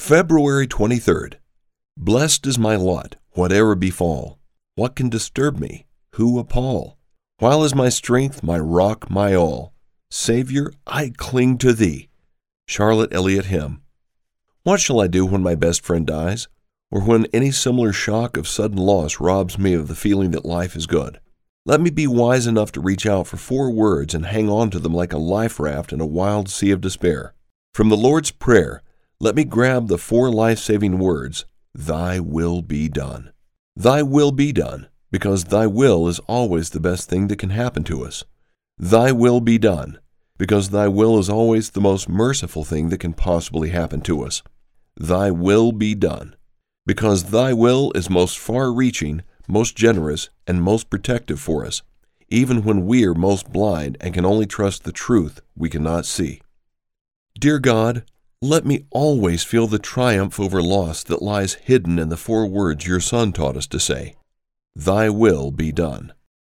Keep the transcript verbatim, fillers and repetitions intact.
February twenty-third. Blessed is my lot, whatever befall. What can disturb me? Who appall? While is my strength, my rock, my all. Savior, I cling to thee. Charlotte Elliott Hymn. What shall I do when my best friend dies, or when any similar shock of sudden loss robs me of the feeling that life is good? Let me be wise enough to reach out for four words and hang on to them like a life raft in a wild sea of despair. From the Lord's Prayer, let me grab the four life-saving words, Thy will be done. Thy will be done, because Thy will is always the best thing that can happen to us. Thy will be done, because Thy will is always the most merciful thing that can possibly happen to us. Thy will be done, because Thy will is most far-reaching, most generous, and most protective for us, even when we are most blind and can only trust the truth we cannot see. Dear God, let me always feel the triumph over loss that lies hidden in the four words Your Son taught us to say, Thy will be done.